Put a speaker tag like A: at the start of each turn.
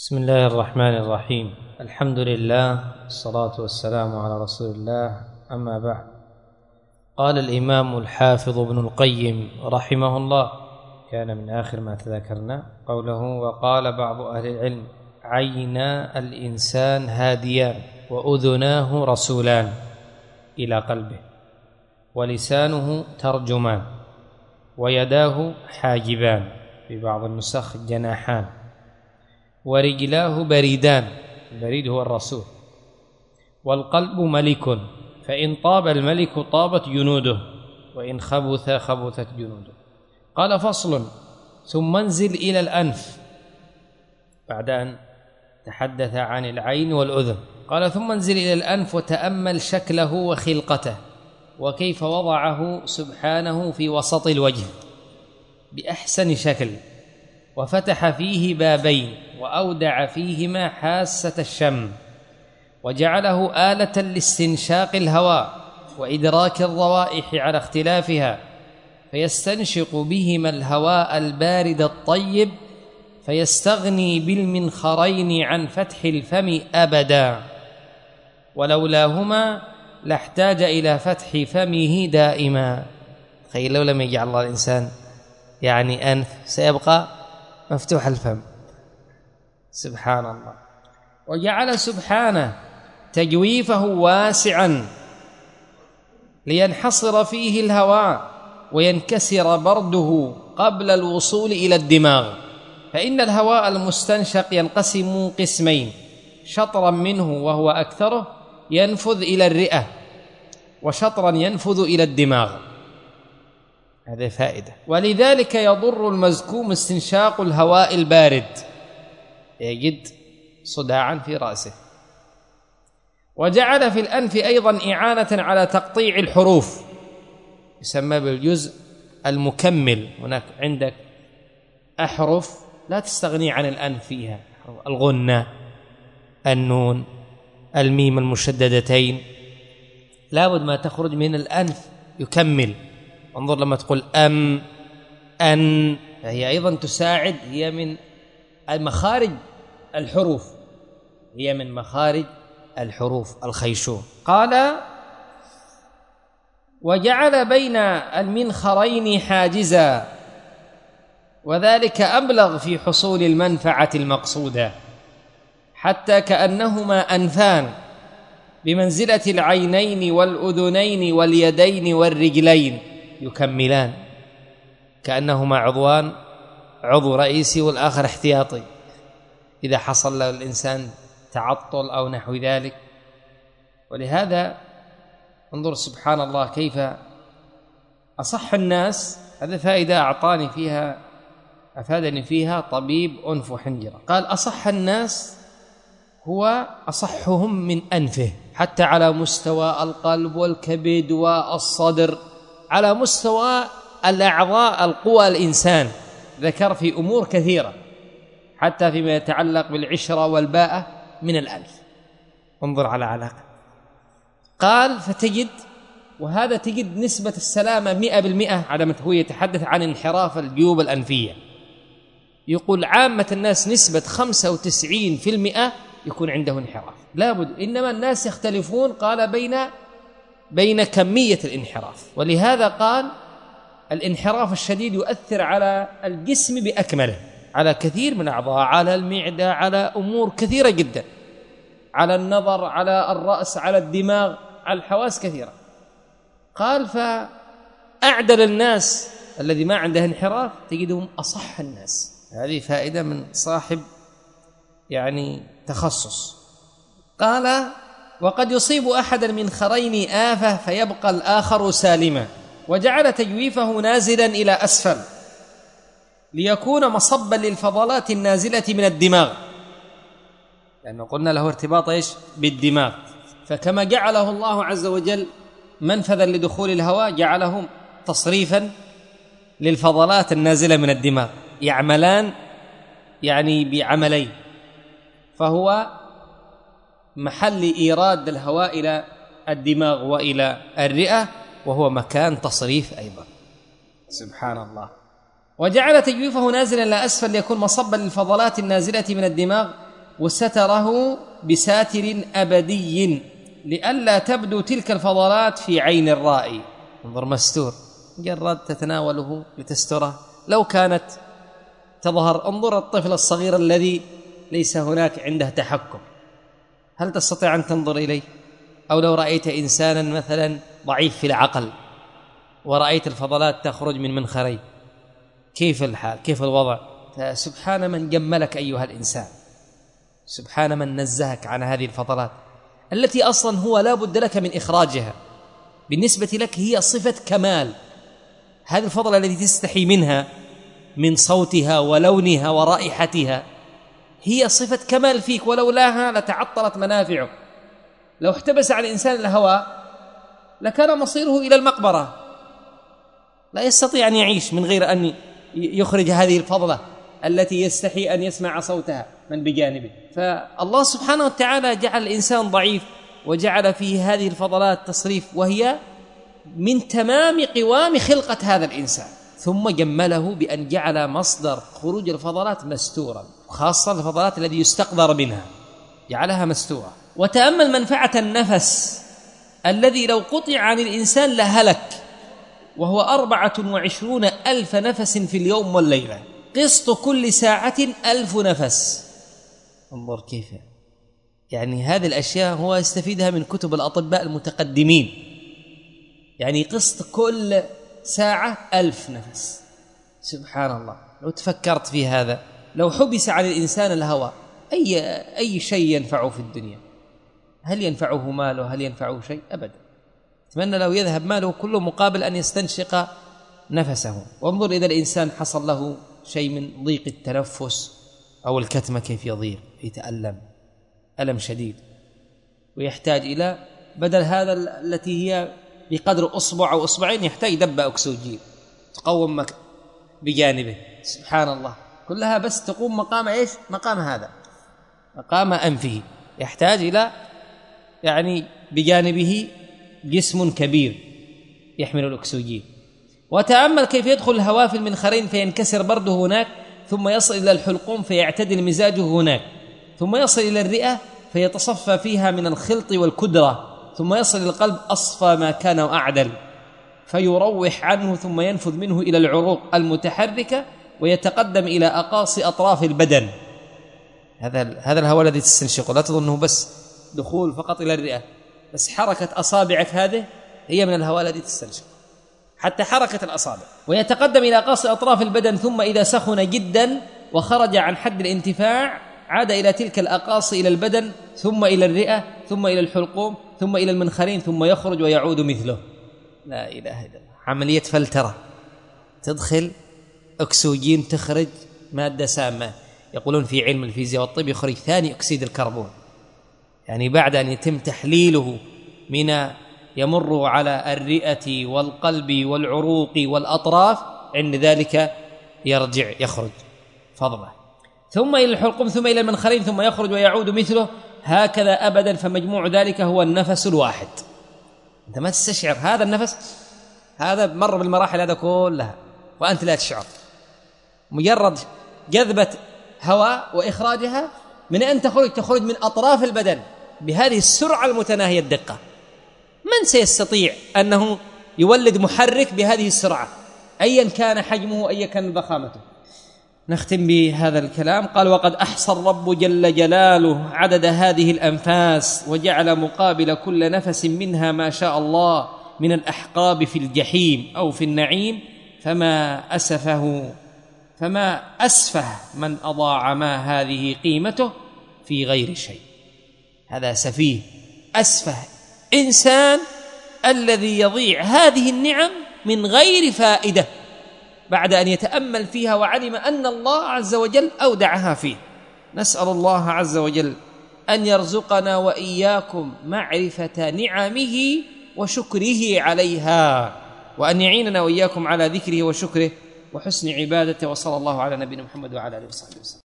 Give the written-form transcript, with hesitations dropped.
A: بسم الله الرحمن الرحيم. الحمد لله والصلاة والسلام على رسول الله، أما بعد. قال الإمام الحافظ ابن القيم رحمه الله، كان من آخر ما تذكرنا قوله: وقال بعض أهل العلم: عينا الإنسان هاديان، وأذناه رسولان إلى قلبه، ولسانه ترجمان، ويداه حاجبان، في بعض النسخ جناحان، ورجلاه بريدان، البريد هو الرسول، والقلب ملك، فإن طاب الملك طابت جنوده، وإن خبث خبثت جنوده. قال: فصل. ثم انزل إلى الأنف، بعد أن تحدث عن العين والأذن، قال: ثم انزل إلى الأنف وتأمل شكله وخلقته، وكيف وضعه سبحانه في وسط الوجه بأحسن شكل، وفتح فيه بابين، وأودع فيهما حاسة الشم، وجعله آلة لاستنشاق الهواء وإدراك الروائح على اختلافها، فيستنشق بهما الهواء البارد الطيب، فيستغني بالمنخرين عن فتح الفم أبدا، ولولاهما لاحتاج إلى فتح فمه دائما. تخيل لو لم يجعل الله الإنسان أنف، سيبقى مفتوح الفم. سبحان الله. وجعل سبحانه تجويفه واسعا لينحصر فيه الهواء وينكسر برده قبل الوصول إلى الدماغ، فإن الهواء المستنشق ينقسم قسمين: شطرا منه وهو أكثره ينفذ إلى الرئة، وشطرا ينفذ إلى الدماغ. هذه فائدة. ولذلك يضر المزكوم استنشاق الهواء البارد، يجد صداعا في رأسه. وجعل في الأنف أيضا إعانة على تقطيع الحروف، يسمى بالجزء المكمل. هناك عندك أحرف لا تستغني عن الأنف فيها: الغنة، النون، الميم المشددتين، لابد ما تخرج من الأنف يكمل. انظر لما تقول أم، أن، فهي أيضا تساعد، هي من مخارج الحروف، هي من مخارج الحروف الخيشوم. قال: وجعل بين المنخرين حاجزا، وذلك أبلغ في حصول المنفعة المقصودة، حتى كأنهما أنفان بمنزلة العينين والأذنين واليدين والرجلين، يكملان، كأنهما عضوان، عضو رئيسي والآخر احتياطي، إذا حصل له الإنسان تعطل أو نحو ذلك. ولهذا انظر سبحان الله كيف أصح الناس. هذا فائدة أفادني فيها طبيب أنف وحنجرة، قال: أصح الناس هو أصحهم من أنفه، حتى على مستوى القلب والكبد والصدر، على مستوى الأعضاء القوى الإنسان، ذكر في أمور كثيرة، حتى فيما يتعلق بالعشرة والباءة من الأنف. انظر على علاقة. قال: فتجد، وهذا تجد نسبة السلامة 100% على ما هو يتحدث عن انحراف الجيوب الأنفية. يقول عامة الناس نسبة 95% يكون عنده انحراف، لابد. إنما الناس يختلفون، قال بين كمية الانحراف. ولهذا قال: الانحراف الشديد يؤثر على الجسم بأكمله، على كثير من الأعضاء، على المعدة، على أمور كثيرة جدا، على النظر، على الرأس، على الدماغ، على الحواس كثيرة. قال: فأعدل الناس الذي ما عنده انحراف تجدهم أصح الناس. هذه فائدة من صاحب تخصص. قال: وقد يصيب أحد المنخرين آفة فيبقى الآخر سالما، وجعل تجويفه نازلا إلى أسفل ليكون مصبا للفضلات النازلة من الدماغ، لأنه قلنا له ارتباط بالدماغ. فكما جعله الله عز وجل منفذا لدخول الهواء، جعله تصريفا للفضلات النازلة من الدماغ، يعملان بعملين، فهو محل إيراد الهواء إلى الدماغ وإلى الرئة، وهو مكان تصريف أيضا. سبحان الله. وجعل تجويفه نازلا إلى أسفل ليكون مصبا للفضلات النازلة من الدماغ، وستره بساتر أبدي لئلا تبدو تلك الفضلات في عين الرائي. انظر، مستور، مجرد تتناوله لتستره. لو كانت تظهر، انظر الطفل الصغير الذي ليس هناك عنده تحكم، هل تستطيع أن تنظر إليه؟ أو لو رأيت إنسانا مثلا ضعيف في العقل ورأيت الفضلات تخرج من منخريه، كيف الحال؟ كيف الوضع؟ سبحان من جملك أيها الإنسان، سبحان من نزهك عن هذه الفضلات التي أصلا هو لا بد لك من إخراجها. بالنسبة لك هي صفة كمال، هذه الفضلة التي تستحي منها من صوتها ولونها ورائحتها هي صفة كمال فيك، ولولاها لتعطلت منافعه. لو احتبس على الإنسان الهواء لكان مصيره إلى المقبرة، لا يستطيع أن يعيش من غير أن يخرج هذه الفضلة التي يستحي أن يسمع صوتها من بجانبه. فالله سبحانه وتعالى جعل الإنسان ضعيف وجعل فيه هذه الفضلات تصريف، وهي من تمام قوام خلقة هذا الإنسان، ثم جمله بأن جعل مصدر خروج الفضلات مستورا، خاصة الفضلات التي يستقدر منها جعلها مستورة. وتأمل منفعة النفس الذي لو قطع عن الإنسان لهلك، وهو 24,000 نفس في اليوم والليلة، قسط كل ساعة 1000 نفس. انظر كيف، يعني هذه الأشياء هو يستفيدها من كتب الأطباء المتقدمين، يعني قسط كل ساعة 1000 نفس. سبحان الله، لو تفكرت في هذا، لو حبس عن الإنسان الهواء أي شيء ينفعه في الدنيا؟ هل ينفعه ماله؟ هل ينفعه شيء؟ أبدا. أتمنى لو يذهب ماله كله مقابل أن يستنشق نفسه. وانظر إذا الإنسان حصل له شيء من ضيق التنفس أو الكتمة كيف يضيق، يتألم ألم شديد، ويحتاج إلى بدل هذا التي هي بقدر أصبع أو أصبعين يحتاج دبة أكسجين تقوم بجانبه. سبحان الله، كلها بس تقوم مقام إيش؟ مقام هذا، مقام أنفه، يحتاج إلى يعني بجانبه جسم كبير يحمل الأكسجين. وتأمل كيف يدخل الهواء في المنخرين فينكسر برده هناك، ثم يصل إلى الحلقوم فيعتدل مزاجه هناك، ثم يصل إلى الرئة فيتصفى فيها من الخلط والكدرة، ثم يصل إلى القلب أصفى ما كان وأعدل فيروح عنه، ثم ينفذ منه إلى العروق المتحركة ويتقدم إلى أقاصي أطراف البدن. هذا الهواء الذي تستنشقه لا تظنه بس دخول فقط إلى الرئة، بس حركة أصابعك هذه هي من الهواء الذي تستنشق، حتى حركة الأصابع. ويتقدم إلى أقاصي أطراف البدن، ثم إذا سخن جدا وخرج عن حد الانتفاع عاد إلى تلك الأقاصي إلى البدن، ثم إلى الرئة، ثم إلى الحلقوم، ثم إلى المنخرين، ثم يخرج ويعود مثله. لا إله إلا الله، عملية فلترة، تدخل أكسجين تخرج مادة سامة. يقولون في علم الفيزياء والطب يخرج ثاني أكسيد الكربون، يعني بعد أن يتم تحليله من يمر على الرئة والقلب والعروق والأطراف، عند ذلك يرجع يخرج فضله، ثم إلى الحلقوم، ثم إلى المنخرين، ثم يخرج ويعود مثله، هكذا أبدا. فمجموع ذلك هو النفس الواحد. أنت ما تستشعر هذا النفس، هذا مر بالمراحل هذا كلها وأنت لا تشعر، مجرد جذبة هواء وإخراجها من أن تخرج من أطراف البدن بهذه السرعة المتناهية الدقة. من سيستطيع أنه يولد محرك بهذه السرعة أيا كان حجمه أيا كان ضخامته؟ نختم بهذا الكلام. قال: وقد أحصى الرب جل جلاله عدد هذه الأنفاس، وجعل مقابل كل نفس منها ما شاء الله من الأحقاب في الجحيم أو في النعيم، فما أسفه من أضاع ما هذه قيمته في غير شيء. هذا سفيه أسفه إنسان الذي يضيع هذه النعم من غير فائدة بعد أن يتأمل فيها وعلم أن الله عز وجل أودعها فيه. نسأل الله عز وجل أن يرزقنا وإياكم معرفة نعمه وشكره عليها، وأن يعيننا وإياكم على ذكره وشكره وحسن عبادته. وصلى الله على نبينا محمد وعلى آله وصحبه وسلم.